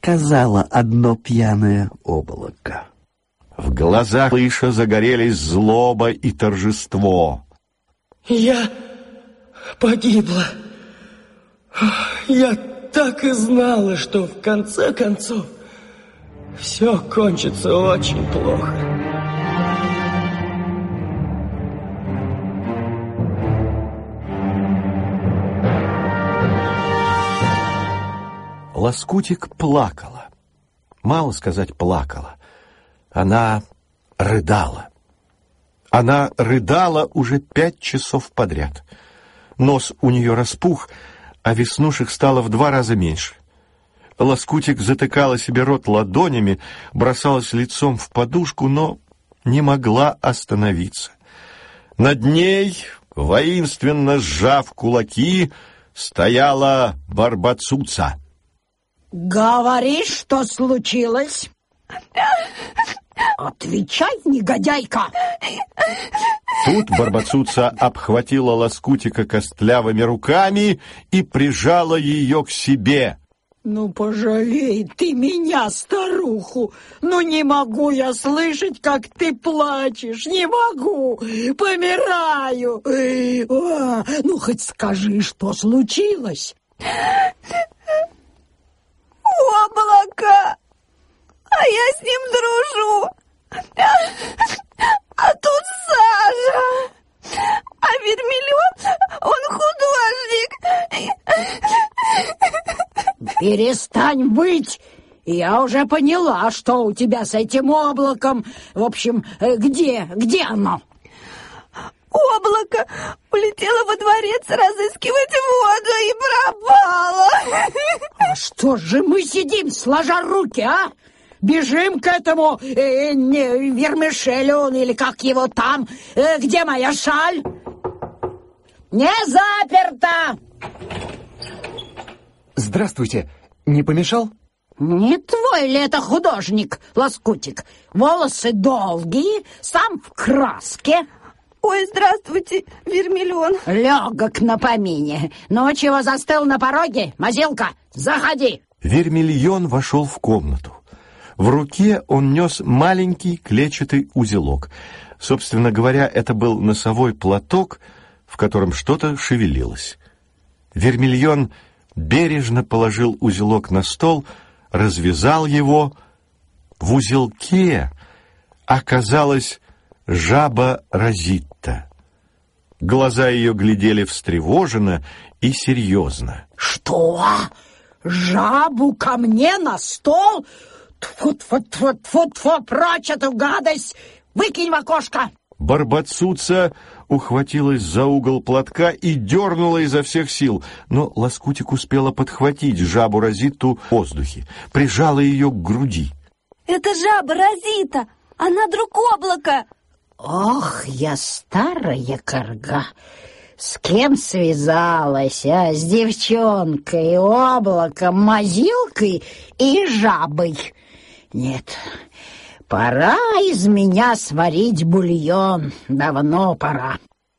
сказала одно пьяное облако. В глазах малыша загорелись злоба и торжество. Я погибла. Я так и знала, что в конце концов все кончится очень плохо. Лоскутик плакала. Мало сказать плакала. Она рыдала. Она рыдала уже 5 часов подряд. Нос у нее распух, а веснушек стало в 2 раза меньше. Лоскутик затыкала себе рот ладонями, бросалась лицом в подушку, но не могла остановиться. Над ней, воинственно сжав кулаки, стояла Барбацуца. Говори, что случилось. Отвечай, негодяйка. Тут Барбацуца обхватила Лоскутика костлявыми руками и прижала ее к себе. Ну, пожалей ты меня, старуху. Ну, не могу я слышать, как ты плачешь. Не могу. Помираю. Ну, хоть скажи, что случилось. Облако, а я с ним дружу. А тут Сажа. А Вермилион, он художник. Перестань выть. Я уже поняла, что у тебя с этим облаком. В общем, где оно? Облако улетело во дворец разыскивать воду и пропало. А что же мы сидим, сложа руки, а? Бежим к этому Вермишелю, или как его там. Где моя шаль? Не заперта. Здравствуйте. Не помешал? Не твой ли это художник, Лоскутик? Волосы долгие, сам в краске. Ой, здравствуйте, Вермилион. Легок на помине. Ну, чего застыл на пороге? Мазилка, заходи. Вермильон вошел в комнату. В руке он нес маленький клетчатый узелок. Собственно говоря, это был носовой платок, в котором что-то шевелилось. Вермильон бережно положил узелок на стол, развязал его. В узелке оказалась жаба Розитта. Глаза ее глядели встревоженно и серьезно. Что? Жабу ко мне на стол? Тьфу-тьфу-тьфу-тьфу-тьфу, прочь эту гадость! Выкинь в окошко! Барбацуца ухватилась за угол платка и дернула изо всех сил, но Лоскутик успела подхватить жабу Розитту в воздухе, прижала ее к груди. Это жаба Розита, она друг облака. Ох, я старая корга! С кем связалась, а? С девчонкой, облаком, мазилкой и жабой. Нет, пора из меня сварить бульон. Давно пора.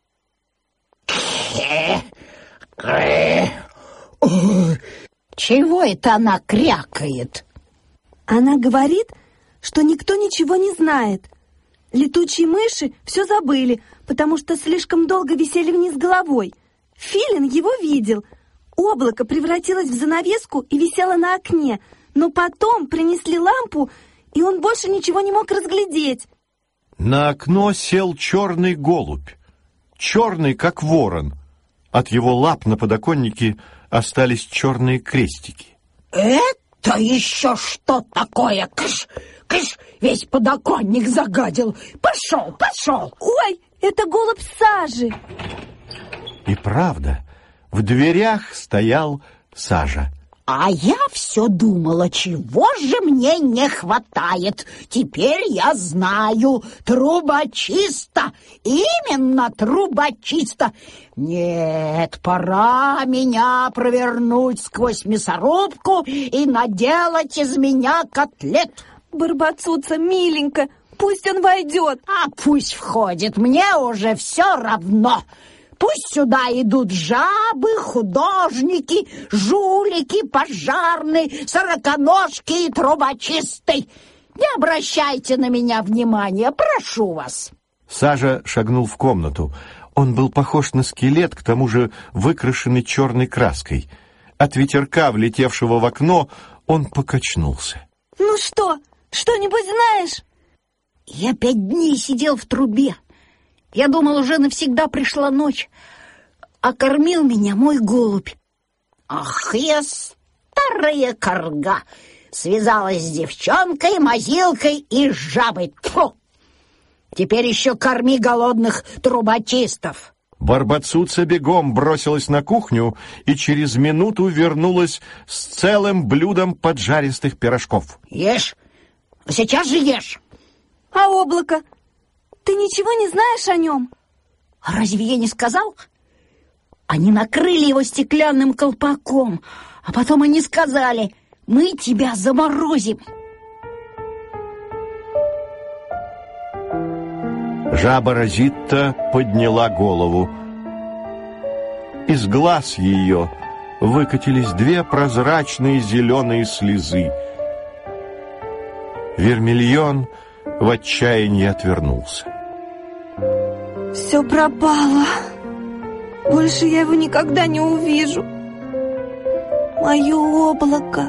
Чего это она крякает? Она говорит, что никто ничего не знает. Летучие мыши все забыли, потому что слишком долго висели вниз головой. Филин его видел. Облако превратилось в занавеску и висело на окне, но потом принесли лампу, и он больше ничего не мог разглядеть. На окно сел черный голубь, черный, как ворон. От его лап на подоконнике остались черные крестики. Это еще что такое? Кыш, кыш, весь подоконник загадил. Пошел, пошел. Ой, это голубь Сажи. И правда, в дверях стоял Сажа. А я все думала, чего же мне не хватает. Теперь я знаю, трубочиста, именно трубочиста. Нет, пора меня провернуть сквозь мясорубку и наделать из меня котлет. Барбацуца, миленько, пусть он войдет. А пусть входит, мне уже все равно. Пусть сюда идут жабы, художники, жулики, пожарные, сороконожки и трубочисты. Не обращайте на меня внимания, прошу вас. Сажа шагнул в комнату. Он был похож на скелет, к тому же выкрашенный черной краской. От ветерка, влетевшего в окно, он покачнулся. Ну что, что-нибудь знаешь? Я 5 дней сидел в трубе. Я думал, уже навсегда пришла ночь. А кормил меня мой голубь. Ах, я старая корга. Связалась с девчонкой, мазилкой и жабой. Тьфу! Теперь еще корми голодных трубочистов. Барбацуца бегом бросилась на кухню и через минуту вернулась с целым блюдом поджаристых пирожков. Ешь! Сейчас же ешь! А облако? Ты ничего не знаешь о нем? Разве я не сказал? Они накрыли его стеклянным колпаком, а потом они сказали: мы тебя заморозим. Жаба Розитта подняла голову. Из глаз ее выкатились 2 прозрачные зеленые слезы. Вермильон в отчаянии отвернулся. Все пропало. Больше я его никогда не увижу. Мое облако.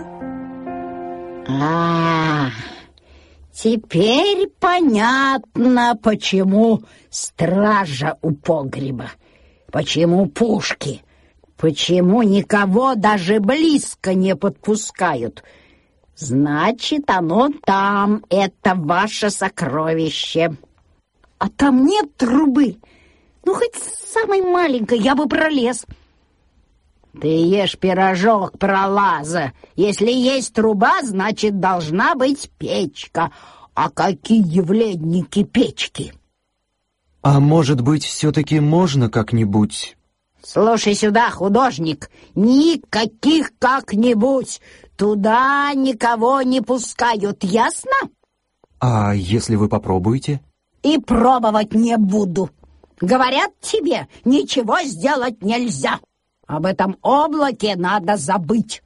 Теперь понятно, почему стража у погреба, почему пушки, почему никого даже близко не подпускают. Значит, оно там, это ваше сокровище. А там нет трубы. Ну, хоть самой маленькой, я бы пролез. Ты ешь пирожок, пролаза. Если есть труба, значит, должна быть печка. А какие в леднике печки? А может быть, все-таки можно как-нибудь? Слушай сюда, художник, никаких как-нибудь. Туда никого не пускают, ясно? А если вы попробуете? И пробовать не буду. Говорят тебе, ничего сделать нельзя. Об этом облаке надо забыть.